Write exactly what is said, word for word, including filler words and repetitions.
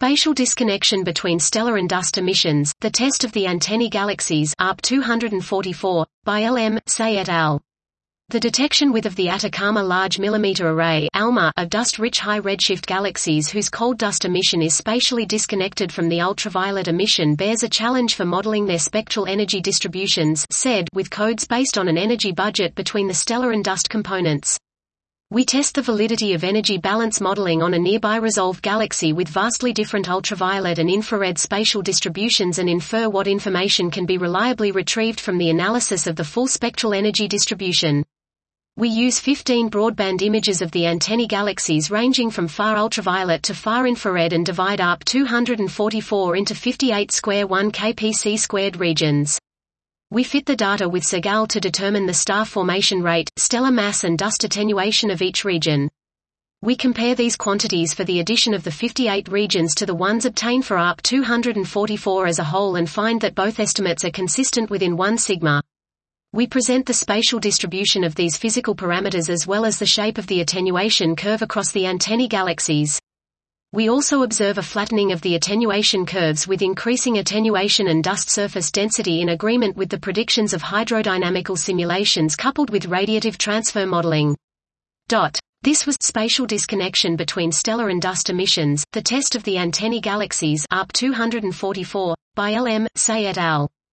Spatial disconnection between stellar and dust emissions, the test of the Antennae galaxies A R P two forty-four, by L M Say et al. The detection with of the Atacama Large Millimeter Array ALMA of dust-rich high-redshift galaxies whose cold dust emission is spatially disconnected from the ultraviolet emission bears a challenge for modeling their spectral energy distributions S E D with codes based on an energy budget between the stellar and dust components. We test the validity of energy balance modeling on a nearby resolved galaxy with vastly different ultraviolet and infrared spatial distributions and infer what information can be reliably retrieved from the analysis of the full spectral energy distribution. We use fifteen broadband images of the Antennae galaxies ranging from far ultraviolet to far infrared and divide A R P two forty-four into fifty-eight square one K P C squared regions. We fit the data with SEGAL to determine the star formation rate, stellar mass and dust attenuation of each region. We compare these quantities for the addition of the fifty-eight regions to the ones obtained for A R P two forty-four as a whole and find that both estimates are consistent within one sigma. We present the spatial distribution of these physical parameters as well as the shape of the attenuation curve across the Antennae galaxies. We also observe a flattening of the attenuation curves with increasing attenuation and dust surface density in agreement with the predictions of hydrodynamical simulations coupled with radiative transfer modeling. Dot. This was spatial disconnection between stellar and dust emissions, the test of the Antennae galaxies A R P two forty-four, by L M Say et al.